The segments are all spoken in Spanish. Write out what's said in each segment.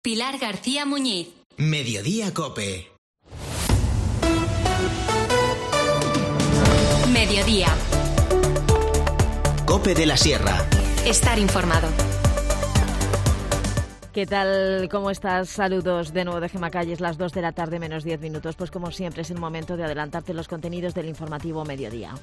Pilar García Muñiz. Mediodía Cope. Mediodía. Cope de la Sierra. Estar informado. ¿Qué tal? ¿Cómo estás? Saludos de nuevo de Gemma Calles, las 2 de la tarde menos 10 minutos. Pues como siempre es el momento de adelantarte los contenidos del informativo Mediodía.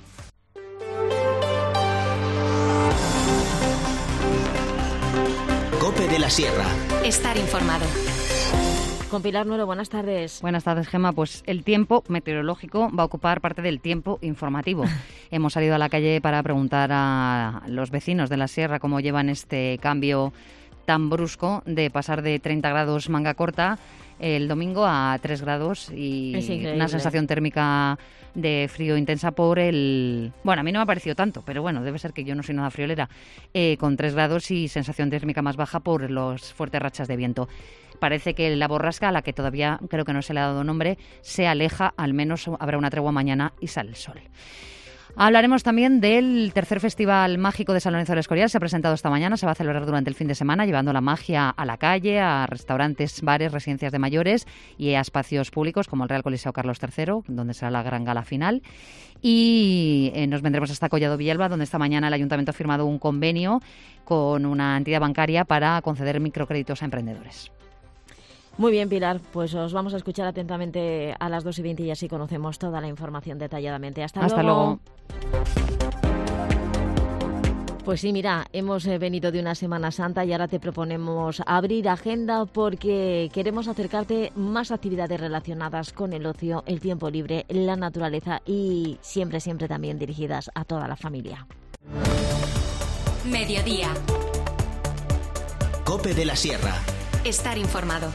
Cope de la Sierra. Estar informado. Con Pilar Nuero, buenas tardes. Buenas tardes, Gemma. Pues el tiempo meteorológico va a ocupar parte del tiempo informativo. Hemos salido a la calle para preguntar a los vecinos de la Sierra cómo llevan este cambio tan brusco de pasar de 30 grados manga corta el domingo a 3 grados y una sensación térmica de frío intensa por el... Bueno, a mí no me ha parecido tanto, pero bueno, debe ser que yo no soy nada friolera. Con 3 grados y sensación térmica más baja por los fuertes rachas de viento. Parece que la borrasca, a la que todavía creo que no se le ha dado nombre, se aleja, al menos habrá una tregua mañana y sale el sol. Hablaremos también del tercer Festival Mágico de San Lorenzo del Escorial. Se ha presentado esta mañana, se va a celebrar durante el fin de semana, llevando la magia a la calle, a restaurantes, bares, residencias de mayores y a espacios públicos como el Real Coliseo Carlos III, donde será la gran gala final. Y nos vendremos hasta Collado Villalba, donde esta mañana el Ayuntamiento ha firmado un convenio con una entidad bancaria para conceder microcréditos a emprendedores. Muy bien, Pilar, pues os vamos a escuchar atentamente a las 2:20 y así conocemos toda la información detalladamente. Hasta luego. Pues sí, mira, hemos venido de una Semana Santa y ahora te proponemos abrir agenda porque queremos acercarte más actividades relacionadas con el ocio, el tiempo libre, la naturaleza y siempre también dirigidas a toda la familia. Mediodía. Cope de la Sierra. Estar informado.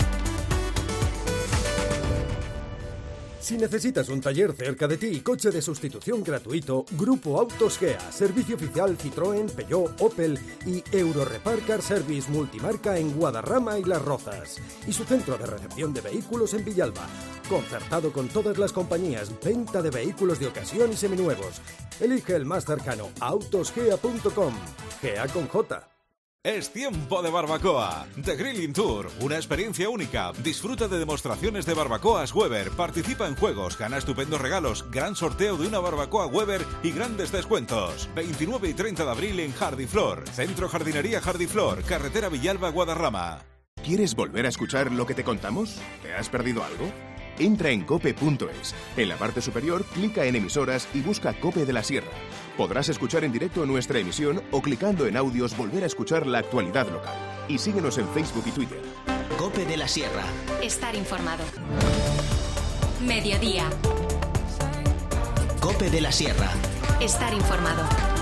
Si necesitas un taller cerca de ti y coche de sustitución gratuito, Grupo Autos Gea, servicio oficial Citroën, Peugeot, Opel y Eurorepar Car Service multimarca en Guadarrama y Las Rozas. Y su centro de recepción de vehículos en Villalba. Concertado con todas las compañías, venta de vehículos de ocasión y seminuevos. Elige el más cercano, autosgea.com. Gea con J. Es tiempo de barbacoa. The Grilling Tour, una experiencia única. Disfruta de demostraciones de barbacoas Weber, participa en juegos, gana estupendos regalos, gran sorteo de una barbacoa Weber y grandes descuentos. 29 y 30 de abril en Jardiflor, Centro Jardinería Jardiflor, carretera Villalba Guadarrama. ¿Quieres volver a escuchar lo que te contamos? ¿Te has perdido algo? Entra en cope.es. En la parte superior, clica en emisoras y busca Cope de la Sierra. Podrás escuchar en directo nuestra emisión o clicando en audios volver a escuchar la actualidad local. Y síguenos en Facebook y Twitter. Cope de la Sierra. Estar informado. Mediodía. Cope de la Sierra. Estar informado.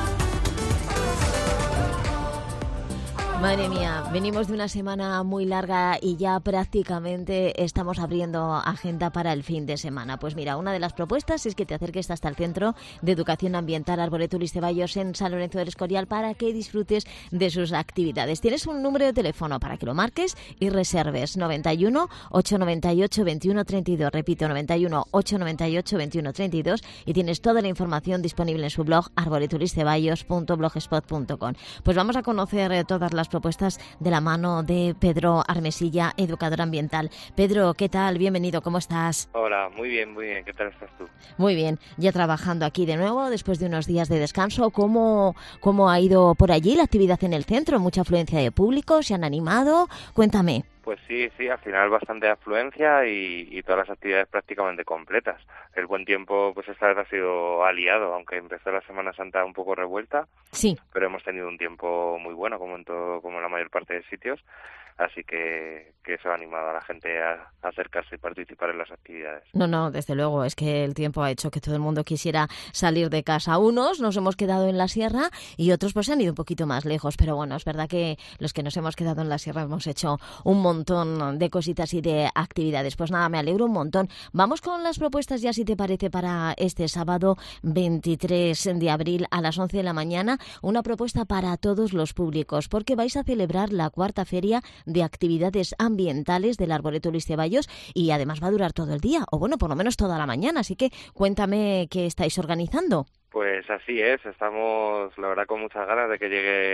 Madre mía, venimos de una semana muy larga y ya prácticamente estamos abriendo agenda para el fin de semana. Pues mira, una de las propuestas es que te acerques hasta el Centro de Educación Ambiental Arboretum Ceballos en San Lorenzo del Escorial para que disfrutes de sus actividades. Tienes un número de teléfono para que lo marques y reserves: 91 898 21 32. Repito, 91 898 21 32 y tienes toda la información disponible en su blog arboretulisceballos.blogspot.com. Pues vamos a conocer todas las propuestas de la mano de Pedro Armesilla, educador ambiental. Pedro, ¿qué tal? Bienvenido, ¿cómo estás? Hola, muy bien, ¿qué tal estás tú? Muy bien, ya trabajando aquí de nuevo después de unos días de descanso. ¿Cómo ha ido por allí la actividad en el centro? ¿Mucha afluencia de público? ¿Se han animado? Cuéntame. Pues sí, al final bastante afluencia y todas las actividades prácticamente completas. El buen tiempo pues esta vez ha sido aliado, aunque empezó la Semana Santa un poco revuelta. Sí. Pero hemos tenido un tiempo muy bueno, como en la mayor parte de sitios. Así que eso ha animado a la gente a acercarse y participar en las actividades. No, desde luego, es que el tiempo ha hecho que todo el mundo quisiera salir de casa. Unos nos hemos quedado en la sierra y otros pues han ido un poquito más lejos, pero bueno, es verdad que los que nos hemos quedado en la sierra hemos hecho un montón de cositas y de actividades. Pues nada, me alegro un montón. Vamos con las propuestas ya, si te parece, para este sábado 23 de abril a las 11 de la mañana. Una propuesta para todos los públicos, porque vais a celebrar la cuarta feria de actividades ambientales del Arboretum Ceballos y además va a durar todo el día, o bueno, por lo menos toda la mañana, así que cuéntame qué estáis organizando. Pues así es, estamos la verdad con muchas ganas de que llegue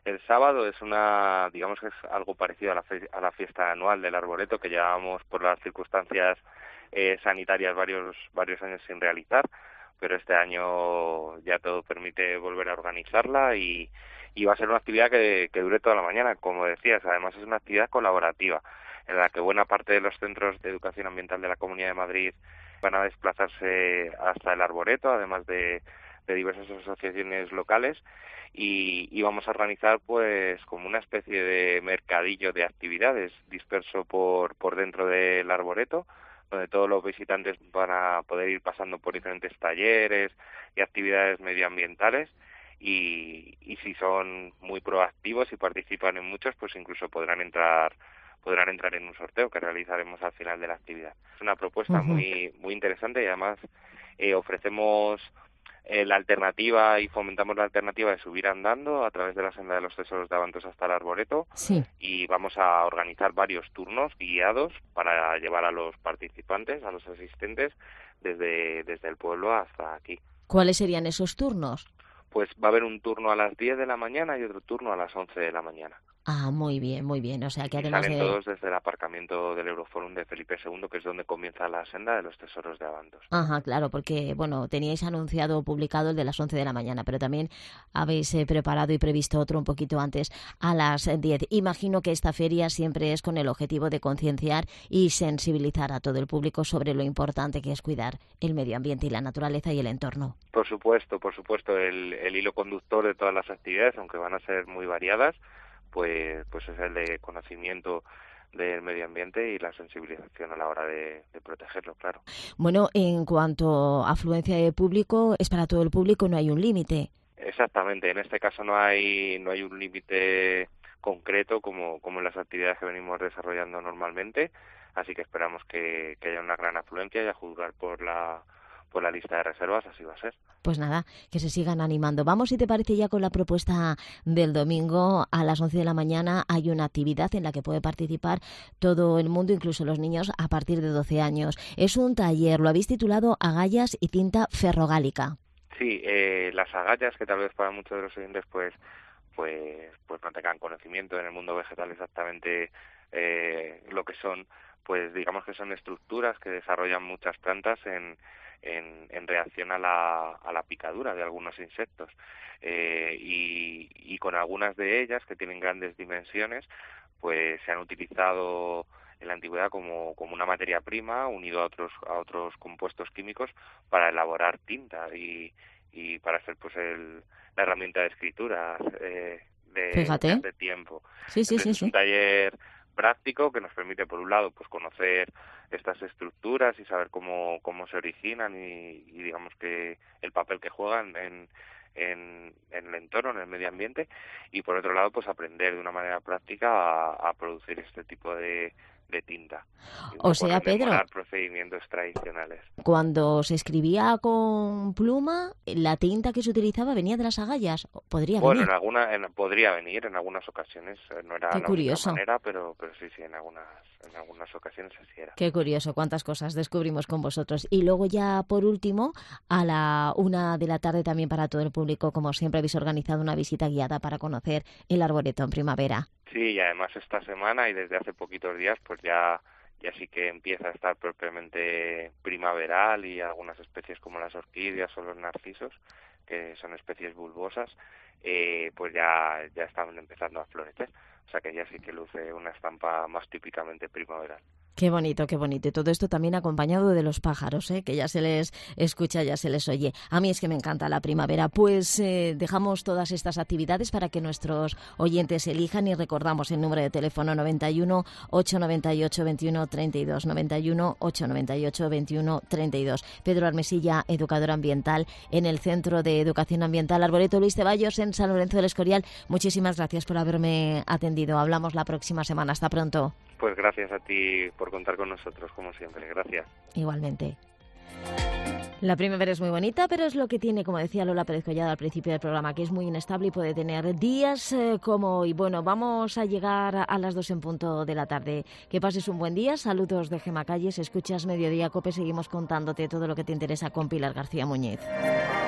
el sábado es digamos que es algo parecido a la fiesta anual del Arboreto, que llevábamos por las circunstancias sanitarias varios años sin realizar, pero este año ya todo permite volver a organizarla y va a ser una actividad que dure toda la mañana, como decías. Además es una actividad colaborativa en la que buena parte de los centros de educación ambiental de la Comunidad de Madrid van a desplazarse hasta el Arboreto, además de diversas asociaciones locales, y vamos a organizar pues como una especie de mercadillo de actividades disperso por dentro del Arboreto, donde todos los visitantes van a poder ir pasando por diferentes talleres y actividades medioambientales, y si son muy proactivos y participan en muchos, pues incluso podrán entrar en un sorteo que realizaremos al final de la actividad. Es una propuesta muy interesante, y además ofrecemos la alternativa y fomentamos la alternativa de subir andando a través de la senda de los Tesoros de Abantos hasta el Arboreto. Sí. Y vamos a organizar varios turnos guiados para llevar a los participantes, a los asistentes, desde el pueblo hasta aquí. ¿Cuáles serían esos turnos? Pues va a haber un turno a las 10 de la mañana y otro turno a las 11 de la mañana. Ah, muy bien, muy bien. O sea que además salen todos desde el aparcamiento del Euroforum de Felipe II, que es donde comienza la senda de los Tesoros de Abantos. Ajá, claro, porque, bueno, teníais anunciado o publicado el de las 11 de la mañana, pero también habéis preparado y previsto otro un poquito antes, a las 10. Imagino que esta feria siempre es con el objetivo de concienciar y sensibilizar a todo el público sobre lo importante que es cuidar el medio ambiente y la naturaleza y el entorno. Por supuesto. El hilo conductor de todas las actividades, aunque van a ser muy variadas, pues es el de conocimiento del medio ambiente y la sensibilización a la hora de protegerlo, claro. Bueno, en cuanto a afluencia de público, es para todo el público, no hay un límite. Exactamente, en este caso no hay un límite concreto como en las actividades que venimos desarrollando normalmente, así que esperamos que haya una gran afluencia, y a juzgar por la lista de reservas así va a ser. Pues nada, que se sigan animando. Vamos, si te parece, ya con la propuesta del domingo. A las 11 de la mañana hay una actividad en la que puede participar todo el mundo, incluso los niños a partir de 12 años. Es un taller, lo habéis titulado Agallas y tinta ferrogálica. Sí, las agallas, que tal vez para muchos de los oyentes pues no tengan conocimiento en el mundo vegetal exactamente lo que son, pues digamos que son estructuras que desarrollan muchas plantas en reacción a la picadura de algunos insectos, y con algunas de ellas, que tienen grandes dimensiones, pues se han utilizado en la antigüedad como una materia prima, unido a otros compuestos químicos para elaborar tinta y para hacer pues la herramienta de escritura de hace tiempo. Sí. Es un taller práctico que nos permite, por un lado, pues conocer estas estructuras y saber cómo se originan y digamos que el papel que juegan en el entorno, en el medio ambiente, y por otro lado pues aprender de una manera práctica a producir este tipo de tinta. O sea, Pedro, procedimientos tradicionales. Cuando se escribía con pluma, la tinta que se utilizaba venía de las agallas. ¿Podría venir? Bueno, podría venir en algunas ocasiones. No era la única manera, pero sí, en algunas ocasiones así era. Qué curioso, cuántas cosas descubrimos con vosotros. Y luego ya, por último, a la 1 de la tarde también para todo el público, como siempre, habéis organizado una visita guiada para conocer el Arboreto en primavera. Sí, y además esta semana y desde hace poquitos días pues ya sí que empieza a estar propiamente primaveral, y algunas especies como las orquídeas o los narcisos, que son especies bulbosas, pues ya están empezando a florecer. O sea que ya sí que luce una estampa más típicamente primaveral. Qué bonito, qué bonito. Y todo esto también acompañado de los pájaros, que ya se les escucha, ya se les oye. A mí es que me encanta la primavera. Pues dejamos todas estas actividades para que nuestros oyentes elijan, y recordamos el número de teléfono 91 898 21 32, 91 898 21 32. Pedro Armesilla, educador ambiental en el Centro de Educación Ambiental Arboreto Luis Ceballos en San Lorenzo del Escorial. Muchísimas gracias por haberme atendido. Hablamos la próxima semana. Hasta pronto. Pues gracias a ti por contar con nosotros, como siempre. Gracias. Igualmente. La primavera es muy bonita, pero es lo que tiene, como decía Lola Pérez Collado al principio del programa, que es muy inestable y puede tener días como hoy. Bueno, vamos a llegar a las 2 en punto de la tarde. Que pases un buen día. Saludos de Gema Calles. Escuchas Mediodía Cope. Seguimos contándote todo lo que te interesa con Pilar García Muñiz.